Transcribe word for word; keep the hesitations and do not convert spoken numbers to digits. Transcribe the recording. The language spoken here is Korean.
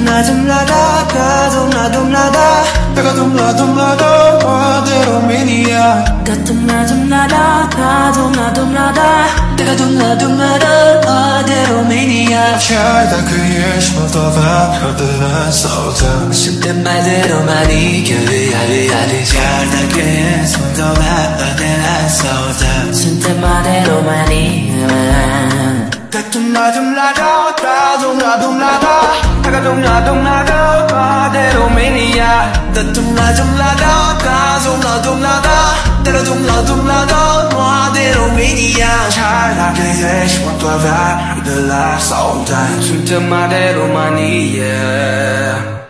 나 좀 나가 가도 나도 나가 내가 좀 나도 나가 어디로 미니야 가끔 나 좀 나가 가도 나도 나가 내가 좀 나도 나가 어디로 미니야 잘다 그 예시부터 벽들은 쏟아 쉽된 말대로만 이겨야야야야 잘다 그 예시부터 벽들은 쏟아 쉽된 말대로만 이겨야 가끔 나 좀 나가 가도 나도 나가 내가 좀 나도 나가 어디로 미니야 가끔 나 좀 나가 가도 나도 나가 내가 좀 나도 나가 어디로 미니야 잘다 그 예시부터 벽들은 쏟아 진짜 말대로만 이해